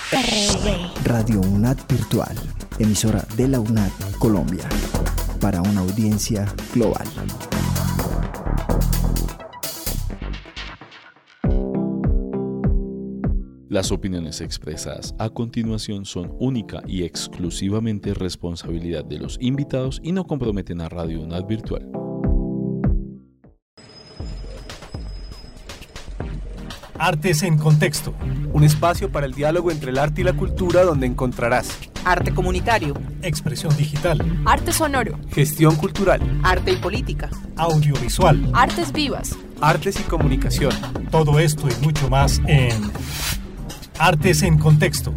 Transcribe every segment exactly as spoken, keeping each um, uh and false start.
Radio UNAD Virtual, emisora de la UNAD Colombia, para una audiencia global. Las opiniones expresadas a continuación son única y exclusivamente responsabilidad de los invitados y no comprometen a Radio UNAD Virtual. Artes en Contexto, un espacio para el diálogo entre el arte y la cultura donde encontrarás arte comunitario, expresión digital, arte sonoro, gestión cultural, arte y política, audiovisual, artes vivas, artes y comunicación. Todo esto y mucho más en Artes en Contexto.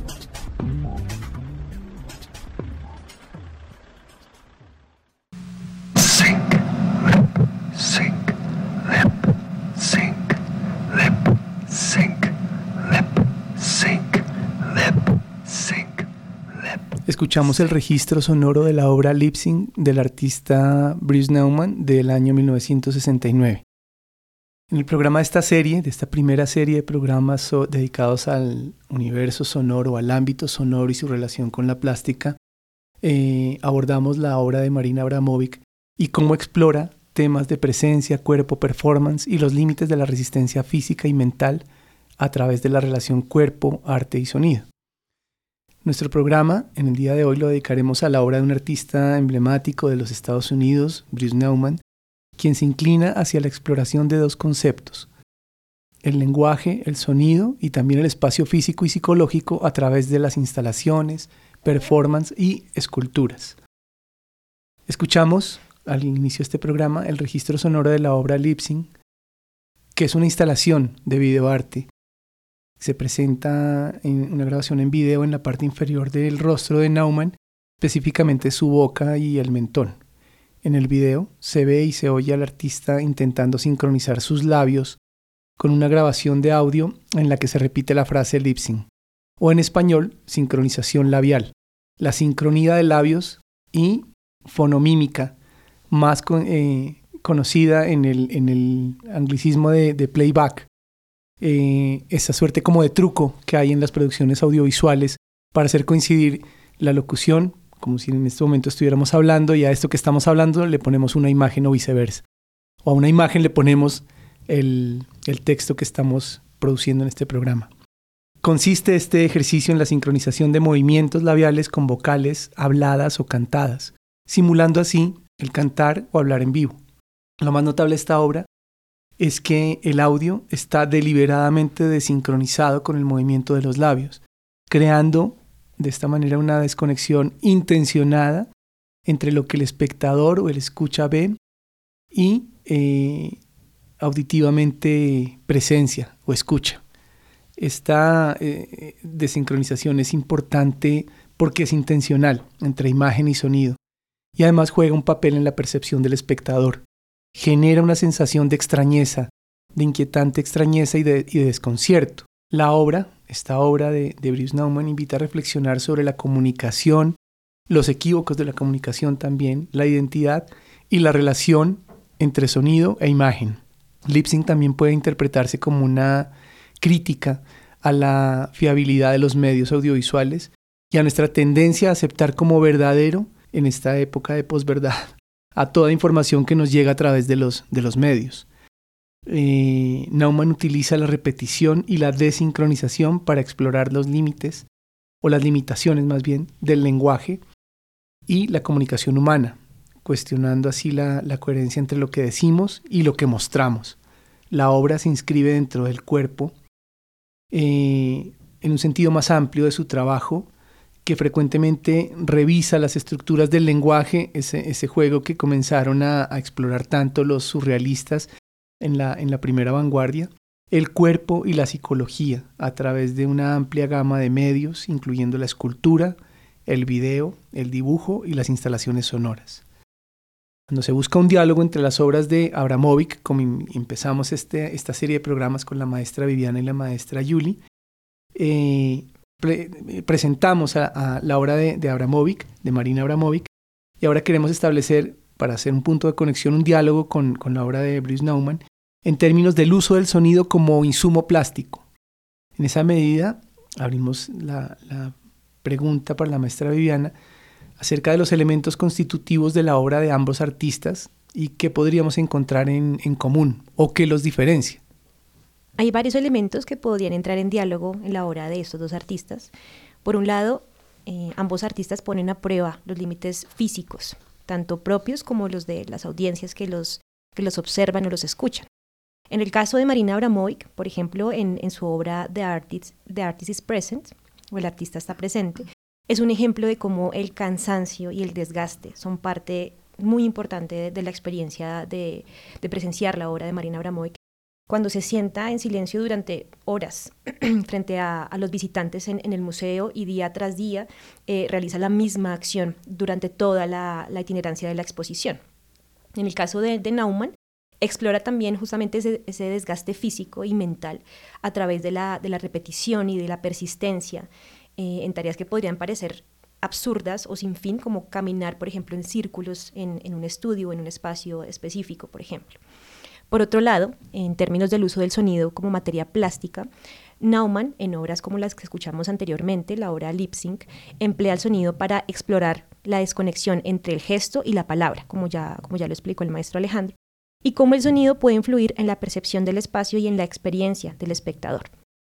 Escuchamos el registro sonoro de la obra Lip Sync del artista Bruce Nauman del año mil novecientos sesenta y nueve. En el programa de esta serie, de esta primera serie de programas so, dedicados al universo sonoro, al ámbito sonoro y su relación con la plástica, eh, abordamos la obra de Marina Abramovic y cómo explora temas de presencia, cuerpo, performance y los límites de la resistencia física y mental a través de la relación cuerpo, arte y sonido. Nuestro programa en el día de hoy lo dedicaremos a la obra de un artista emblemático de los Estados Unidos, Bruce Nauman, quien se inclina hacia la exploración de dos conceptos: el lenguaje, el sonido y también el espacio físico y psicológico a través de las instalaciones, performance y esculturas. Escuchamos al inicio de este programa el registro sonoro de la obra Lip Sync, que es una instalación de videoarte. Se presenta en una grabación en video en la parte inferior del rostro de Nauman, específicamente su boca y el mentón. En el video se ve y se oye al artista intentando sincronizar sus labios con una grabación de audio en la que se repite la frase lip sync, o en español, sincronización labial, la sincronía de labios y fonomímica, más con, eh, conocida en el, en el anglicismo de, de playback. Eh, esa suerte como de truco que hay en las producciones audiovisuales para hacer coincidir la locución, como si en este momento estuviéramos hablando, y a esto que estamos hablando le ponemos una imagen o viceversa. O a una imagen le ponemos el, el texto que estamos produciendo en este programa. Consiste este ejercicio en la sincronización de movimientos labiales con vocales habladas o cantadas, simulando así el cantar o hablar en vivo. Lo más notable de esta obra es que el audio está deliberadamente desincronizado con el movimiento de los labios, creando de esta manera una desconexión intencionada entre lo que el espectador o el escucha ve y eh, auditivamente presencia o escucha. Esta eh, desincronización es importante porque es intencional entre imagen y sonido y además juega un papel en la percepción del espectador. Genera una sensación de extrañeza, de inquietante extrañeza y de, y de desconcierto. La obra, esta obra de, de Bruce Nauman, invita a reflexionar sobre la comunicación, los equívocos de la comunicación también, la identidad y la relación entre sonido e imagen. Lip Sync también puede interpretarse como una crítica a la fiabilidad de los medios audiovisuales y a nuestra tendencia a aceptar como verdadero, en esta época de posverdad, a toda información que nos llega a través de los, de los medios. Eh, Nauman utiliza la repetición y la desincronización para explorar los límites, o las limitaciones más bien, del lenguaje y la comunicación humana, cuestionando así la, la coherencia entre lo que decimos y lo que mostramos. La obra se inscribe dentro del cuerpo, eh, en un sentido más amplio de su trabajo, que frecuentemente revisa las estructuras del lenguaje, ese, ese juego que comenzaron a, a explorar tanto los surrealistas en la, en la primera vanguardia, el cuerpo y la psicología a través de una amplia gama de medios, incluyendo la escultura, el video, el dibujo y las instalaciones sonoras. Cuando se busca un diálogo entre las obras de Abramovic, como empezamos este, esta serie de programas con la maestra Viviana y la maestra Yuli, eh, Pre- presentamos a, a la obra de, de Abramovic, de Marina Abramovic, y ahora queremos establecer, para hacer un punto de conexión, un diálogo con, con la obra de Bruce Nauman en términos del uso del sonido como insumo plástico. En esa medida, abrimos la, la pregunta para la maestra Viviana acerca de los elementos constitutivos de la obra de ambos artistas y qué podríamos encontrar en, en común o qué los diferencia. Hay varios elementos que podrían entrar en diálogo en la obra de estos dos artistas. Por un lado, eh, ambos artistas ponen a prueba los límites físicos, tanto propios como los de las audiencias que los, que los observan o los escuchan. En el caso de Marina Abramovic, por ejemplo, en, en su obra The Artist, The Artist is Present, o El artista está presente, es un ejemplo de cómo el cansancio y el desgaste son parte muy importante de, de la experiencia de, de presenciar la obra de Marina Abramovic. Cuando se sienta en silencio durante horas frente a, a los visitantes en, en el museo y día tras día eh, realiza la misma acción durante toda la, la itinerancia de la exposición. En el caso de, de Naumann, explora también justamente ese, ese desgaste físico y mental a través de la, de la repetición y de la persistencia eh, en tareas que podrían parecer absurdas o sin fin, como caminar, por ejemplo, en círculos en, en un estudio o en un espacio específico, por ejemplo. Por otro lado, en términos del uso del sonido como materia plástica, Naumann, en obras como las que escuchamos anteriormente, la obra Lip Sync, emplea el sonido para explorar la desconexión entre el gesto y la palabra, como ya, como ya lo explicó el maestro Alejandro, y cómo el sonido puede influir en la percepción del espacio y en la experiencia del espectador.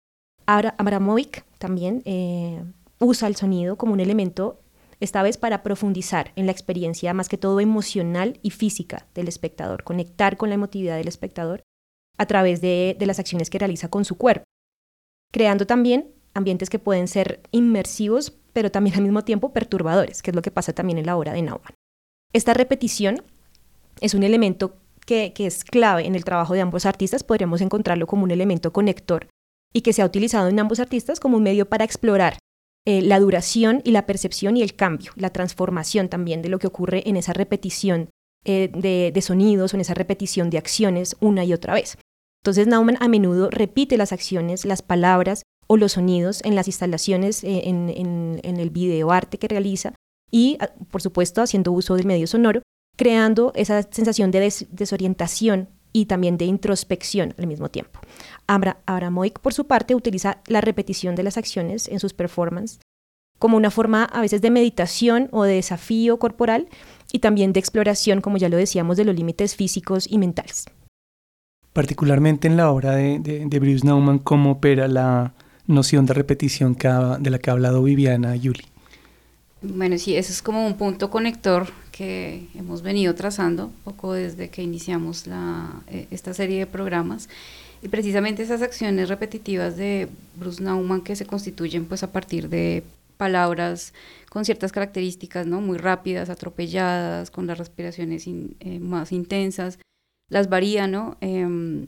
Abramovic también eh, usa el sonido como un elemento, esta vez para profundizar en la experiencia más que todo emocional y física del espectador, conectar con la emotividad del espectador a través de, de las acciones que realiza con su cuerpo, creando también ambientes que pueden ser inmersivos, pero también al mismo tiempo perturbadores, que es lo que pasa también en la obra de Naumann. Esta repetición es un elemento que, que es clave en el trabajo de ambos artistas, podríamos encontrarlo como un elemento conector y que se ha utilizado en ambos artistas como un medio para explorar Eh, la duración y la percepción y el cambio, la transformación también de lo que ocurre en esa repetición eh, de, de sonidos o en esa repetición de acciones una y otra vez. Entonces Naumann a menudo repite las acciones, las palabras o los sonidos en las instalaciones, eh, en, en, en el videoarte que realiza y, por supuesto, haciendo uso del medio sonoro, creando esa sensación de des- desorientación y también de introspección al mismo tiempo. Abra, Abramovic, por su parte, utiliza la repetición de las acciones en sus performances como una forma a veces de meditación o de desafío corporal y también de exploración, como ya lo decíamos, de los límites físicos y mentales. Particularmente en la obra de, de, de Bruce Naumann, ¿cómo opera la noción de repetición que ha, de la que ha hablado Viviana y Yuli? Bueno, sí, ese es como un punto conector que hemos venido trazando un poco desde que iniciamos la, eh, esta serie de programas, y precisamente esas acciones repetitivas de Bruce Naumann que se constituyen pues a partir de palabras con ciertas características, ¿no? Muy rápidas, atropelladas, con las respiraciones in, eh, más intensas, las varía, ¿no? Eh,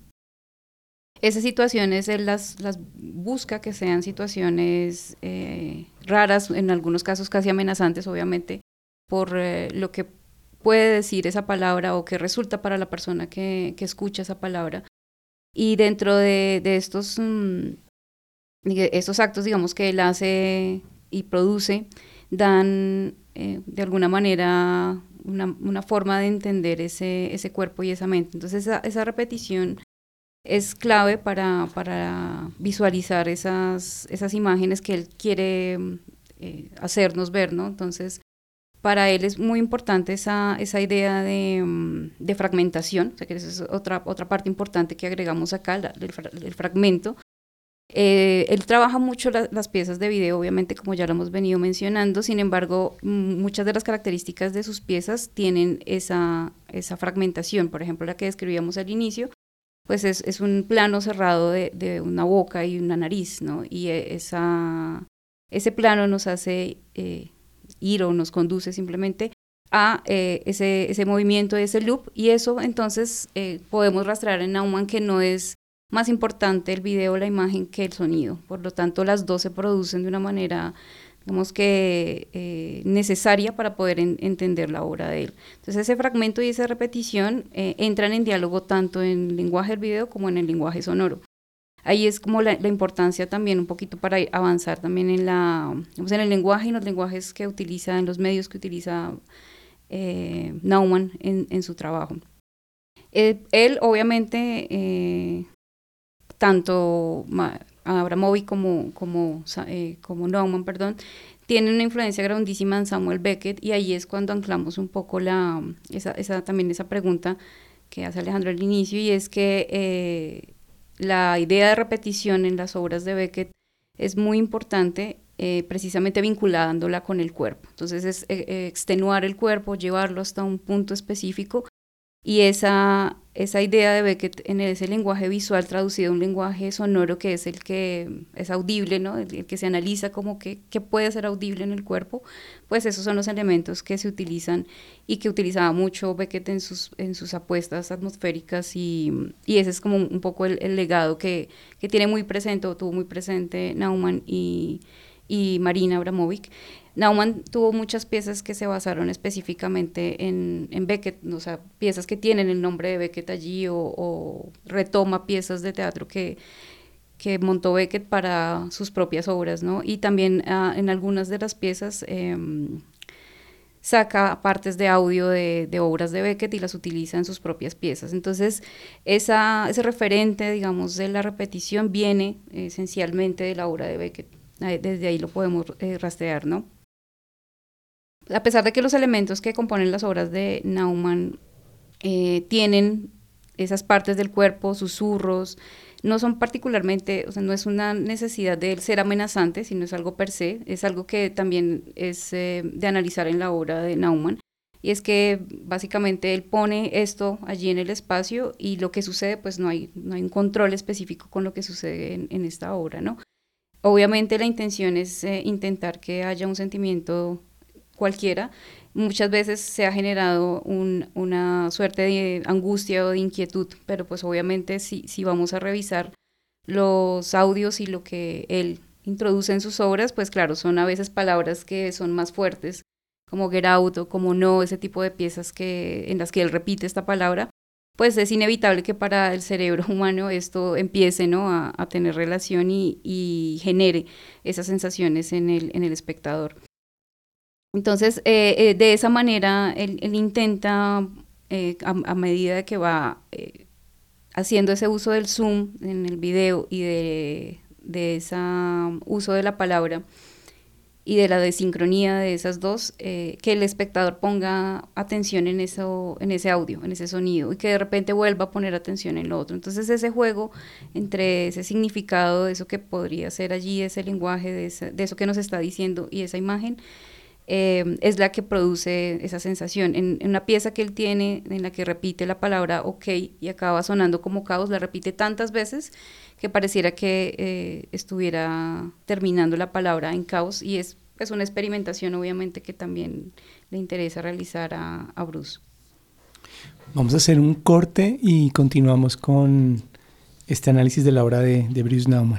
esas situaciones él las, las busca que sean situaciones eh, raras, en algunos casos casi amenazantes, obviamente, por eh, lo que puede decir esa palabra o que resulta para la persona que, que escucha esa palabra. Y dentro de, de estos, um, estos actos, digamos, que él hace y produce, dan eh, de alguna manera una, una forma de entender ese, ese cuerpo y esa mente. Entonces esa, esa repetición es clave para, para visualizar esas, esas imágenes que él quiere eh, hacernos ver, ¿no? Entonces, para él es muy importante esa, esa idea de, de fragmentación, o sea que esa es otra, otra parte importante que agregamos acá, la, el, el fragmento. Eh, él trabaja mucho la, las piezas de video, obviamente, como ya lo hemos venido mencionando, sin embargo, muchas de las características de sus piezas tienen esa, esa fragmentación. Por ejemplo, la que describíamos al inicio, pues es, es un plano cerrado de, de una boca y una nariz, ¿no? Y esa, ese plano nos hace eh, ir o nos conduce simplemente a eh, ese, ese movimiento, ese loop, y eso entonces eh, podemos rastrear en Naumann que no es más importante el video o la imagen que el sonido. Por lo tanto, las dos se producen de una manera, digamos que eh, necesaria para poder en, entender la obra de él. Entonces ese fragmento y esa repetición eh, entran en diálogo tanto en el lenguaje del video como en el lenguaje sonoro. Ahí es como la, la importancia también un poquito para avanzar también en, la, digamos, en el lenguaje y en los lenguajes que utiliza, en los medios que utiliza eh, Naumann en, en su trabajo. Él, él obviamente, eh, tanto ma, Abramovic como, como, eh, como Naumann, perdón, tienen una influencia grandísima en Samuel Beckett, y ahí es cuando anclamos un poco la, esa, esa, también esa pregunta que hace Alejandro al inicio, y es que eh, la idea de repetición en las obras de Beckett es muy importante, eh, precisamente vinculándola con el cuerpo. Entonces es eh, extenuar el cuerpo, llevarlo hasta un punto específico, y esa, esa idea de Beckett en ese lenguaje visual traducido a un lenguaje sonoro que es el que es audible, ¿no? el, el que se analiza como que, que puede ser audible en el cuerpo, pues esos son los elementos que se utilizan y que utilizaba mucho Beckett en sus, en sus apuestas atmosféricas, y, y ese es como un poco el, el legado que, que tiene muy presente, o tuvo muy presente Naumann y, y Marina Abramovic. Naumann tuvo muchas piezas que se basaron específicamente en, en Beckett, o sea, piezas que tienen el nombre de Beckett allí, o, o retoma piezas de teatro que, que montó Beckett para sus propias obras, ¿no? Y también uh, en algunas de las piezas eh, saca partes de audio de, de obras de Beckett y las utiliza en sus propias piezas. Entonces, esa, ese referente, digamos, de la repetición viene eh, esencialmente de la obra de Beckett. Desde ahí lo podemos eh, rastrear, ¿no? A pesar de que los elementos que componen las obras de Naumann eh, tienen esas partes del cuerpo, susurros, no son particularmente, o sea, no es una necesidad de ser amenazante, sino es algo per se, es algo que también es eh, de analizar en la obra de Naumann, y es que básicamente él pone esto allí en el espacio, y lo que sucede, pues no hay, no hay un control específico con lo que sucede en, en esta obra, ¿no? Obviamente la intención es eh, intentar que haya un sentimiento cualquiera. Muchas veces se ha generado un, una suerte de angustia o de inquietud, pero pues obviamente si, si vamos a revisar los audios y lo que él introduce en sus obras, pues claro, son a veces palabras que son más fuertes, como get out o como no, ese tipo de piezas que, en las que él repite esta palabra, pues es inevitable que para el cerebro humano esto empiece, ¿no?, a, a tener relación y, y genere esas sensaciones en el, en el espectador. Entonces, eh, eh, de esa manera, él, él intenta, eh, a, a medida que va eh, haciendo ese uso del zoom en el video y de, de ese uso de la palabra y de la desincronía de esas dos, eh, que el espectador ponga atención en, eso, en ese audio, en ese sonido, y que de repente vuelva a poner atención en lo otro. Entonces, ese juego entre ese significado, de eso que podría ser allí, ese lenguaje, de, esa, de eso que nos está diciendo y esa imagen, Eh, es la que produce esa sensación. En, en una pieza que él tiene, en la que repite la palabra ok y acaba sonando como caos, la repite tantas veces que pareciera que eh, estuviera terminando la palabra en caos, y es, es una experimentación obviamente que también le interesa realizar a, a Bruce. Vamos a hacer un corte y continuamos con este análisis de la obra de, de Bruce Naumann.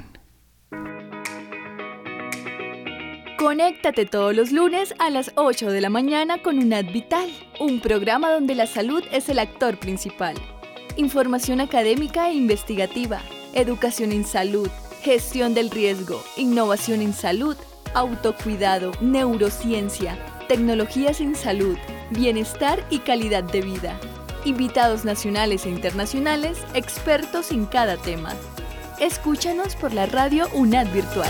Conéctate todos los lunes a las ocho de la mañana con UNAD Vital, un programa donde la salud es el actor principal. Información académica e investigativa, educación en salud, gestión del riesgo, innovación en salud, autocuidado, neurociencia, tecnologías en salud, bienestar y calidad de vida. Invitados nacionales e internacionales, expertos en cada tema. Escúchanos por la radio UNAD Virtual.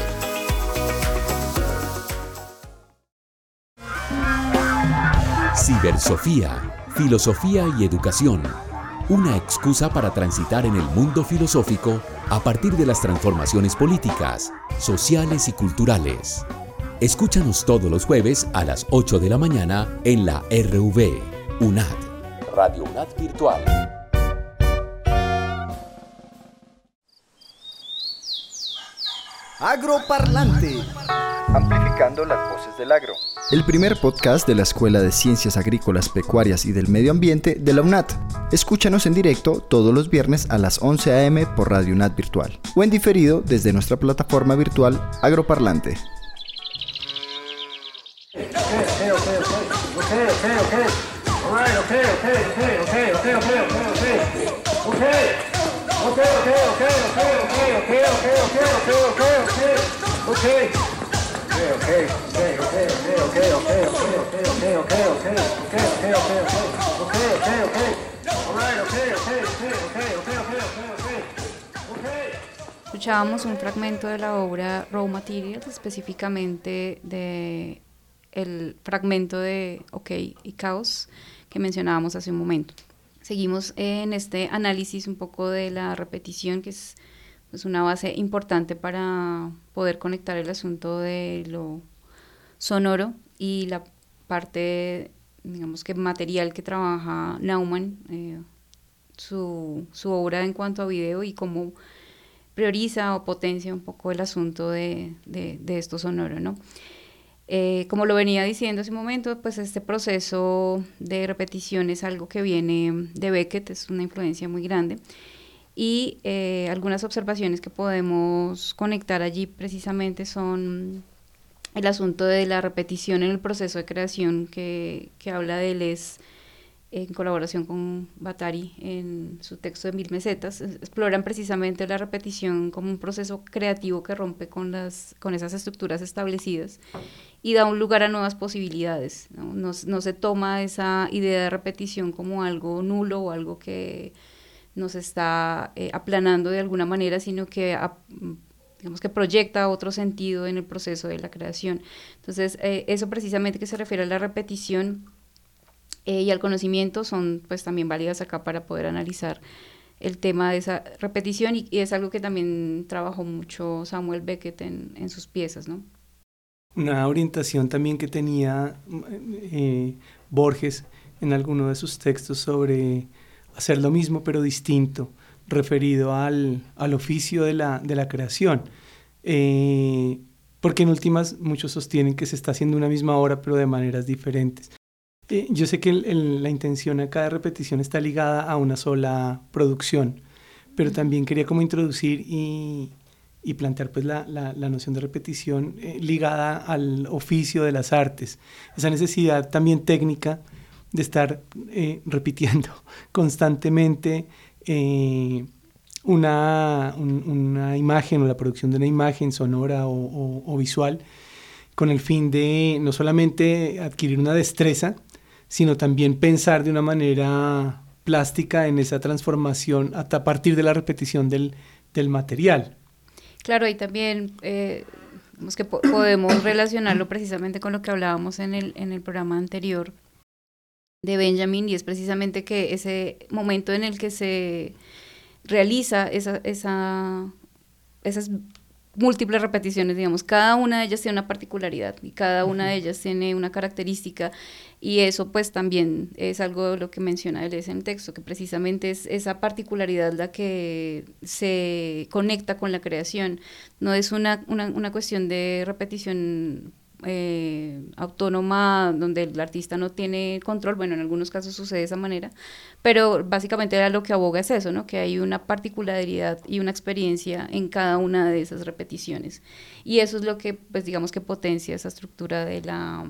Cibersofía, filosofía y educación. Una excusa para transitar en el mundo filosófico a partir de las transformaciones políticas, sociales y culturales. Escúchanos todos los jueves a las ocho de la mañana en la R V, UNAD, Radio UNAD Virtual. Agroparlante. Amplificando las voces del agro. El primer podcast de la Escuela de Ciencias Agrícolas, Pecuarias y del Medio Ambiente de la UNAD. Escúchanos en directo todos los viernes a las once a eme por Radio UNAD Virtual o en diferido desde nuestra plataforma virtual Agroparlante. Escuchábamos un fragmento de la obra Raw Materials, específicamente de el fragmento de OK y Caos que mencionábamos hace un momento. Seguimos en este análisis un poco de la repetición, que es pues, una base importante para poder conectar el asunto de lo sonoro y la parte, digamos que material que trabaja Naumann, eh, su, su obra en cuanto a video y cómo prioriza o potencia un poco el asunto de, de, de esto sonoro, ¿no? Eh, como lo venía diciendo hace un momento, pues este proceso de repetición es algo que viene de Beckett, es una influencia muy grande, y eh, algunas observaciones que podemos conectar allí precisamente son el asunto de la repetición en el proceso de creación que, que habla de Deleuze en colaboración con Batari en su texto de Mil Mesetas. Exploran precisamente la repetición como un proceso creativo que rompe con, las, con esas estructuras establecidas y da un lugar a nuevas posibilidades, ¿no? No, no se toma esa idea de repetición como algo nulo o algo que nos está eh, aplanando de alguna manera, sino que a, digamos que proyecta otro sentido en el proceso de la creación. Entonces, eh, eso precisamente que se refiere a la repetición eh, y al conocimiento son pues también válidas acá para poder analizar el tema de esa repetición, y, y es algo que también trabajó mucho Samuel Beckett en, en sus piezas, ¿no? Una orientación también que tenía eh, Borges en alguno de sus textos sobre hacer lo mismo pero distinto, referido al, al oficio de la, de la creación. Eh, porque en últimas muchos sostienen que se está haciendo una misma obra pero de maneras diferentes. Eh, yo sé que el, el, la intención acá de repetición está ligada a una sola producción, pero también quería como introducir y... y plantear pues la, la, la noción de repetición eh, ligada al oficio de las artes, esa necesidad también técnica de estar eh, repitiendo constantemente eh, una, un, una imagen o la producción de una imagen sonora o, o, o visual, con el fin de no solamente adquirir una destreza, sino también pensar de una manera plástica en esa transformación a partir de la repetición del, del material. Claro, y también eh, que po- podemos relacionarlo precisamente con lo que hablábamos en el, en el programa anterior de Benjamin, y es precisamente que ese momento en el que se realiza esa, esa, esas múltiples repeticiones, digamos, cada una de ellas tiene una particularidad y cada una de ellas tiene una característica, y eso pues también es algo de lo que menciona Deleuze en el texto, que precisamente es esa particularidad la que se conecta con la creación, no es una, una, una cuestión de repetición eh, autónoma donde el artista no tiene control. Bueno, en algunos casos sucede de esa manera, pero básicamente a lo que aboga es eso, ¿no? Que hay una particularidad y una experiencia en cada una de esas repeticiones, y eso es lo que pues digamos que potencia esa estructura de la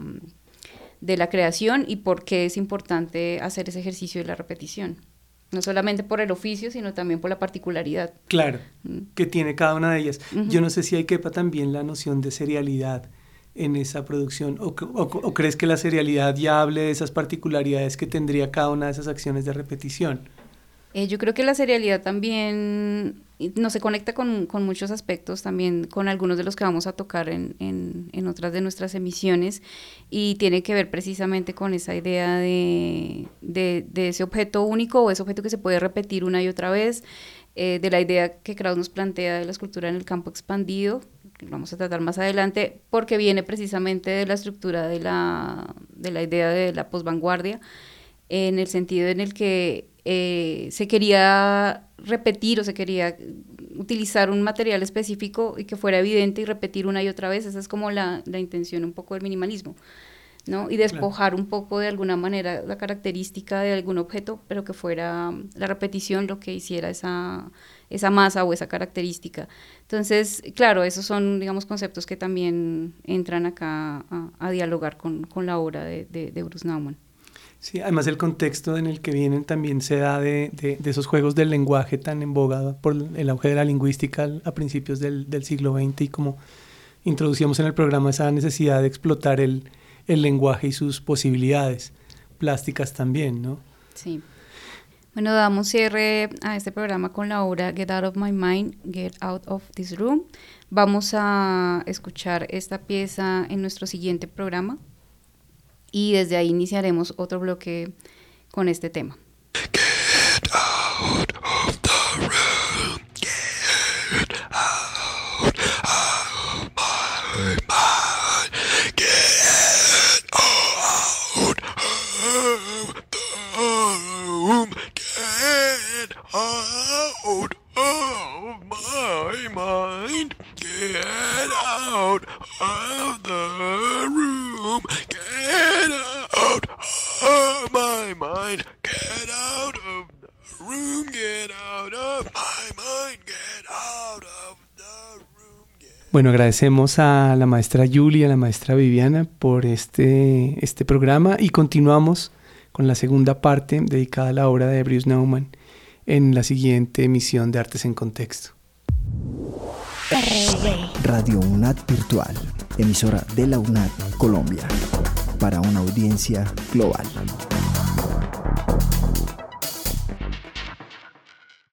de la creación, y por qué es importante hacer ese ejercicio de la repetición, no solamente por el oficio, sino también por la particularidad. Claro, mm. que tiene cada una de ellas. Uh-huh. Yo no sé si ahí quepa también la noción de serialidad en esa producción, o, o, o crees que la serialidad ya hable de esas particularidades que tendría cada una de esas acciones de repetición. Eh, yo creo que la serialidad también no se conecta con, con muchos aspectos, también con algunos de los que vamos a tocar en, en, en otras de nuestras emisiones, y tiene que ver precisamente con esa idea de, de, de ese objeto único, o ese objeto que se puede repetir una y otra vez, eh, de la idea que Krauss nos plantea de la escultura en el campo expandido, que vamos a tratar más adelante, porque viene precisamente de la estructura de la, de la idea de la posvanguardia, en el sentido en el que eh, se quería repetir o se quería utilizar un material específico y que fuera evidente y repetir una y otra vez. Esa es como la, la intención un poco del minimalismo, ¿no? Y despojar claro. un poco de alguna manera la característica de algún objeto, pero que fuera la repetición lo que hiciera esa, esa masa o esa característica. Entonces, claro, esos son, digamos, conceptos que también entran acá a, a dialogar con, con la obra de, de, de Bruce Naumann. Sí, además el contexto en el que vienen también se da de, de, de esos juegos del lenguaje tan en boga por el auge de la lingüística a principios del, del siglo veinte, y como introducíamos en el programa esa necesidad de explotar el, el lenguaje y sus posibilidades plásticas también, ¿no? Sí. Bueno, damos cierre a este programa con la obra Get Out of My Mind, Get Out of This Room. Vamos a escuchar esta pieza en nuestro siguiente programa y desde ahí iniciaremos otro bloque con este tema. Get out of the room, get out of my mind, get out of the room, get out of my mind, get out of the room, get out of my mind, get out of the room, get out of my mind, get out of the room. Bueno, agradecemos a la maestra Yuli y a la maestra Viviana por este, este programa y continuamos con la segunda parte dedicada a la obra de Bruce Nauman en la siguiente emisión de Artes en Contexto. Radio UNAD Virtual, emisora de la UNAD Colombia, para una audiencia global.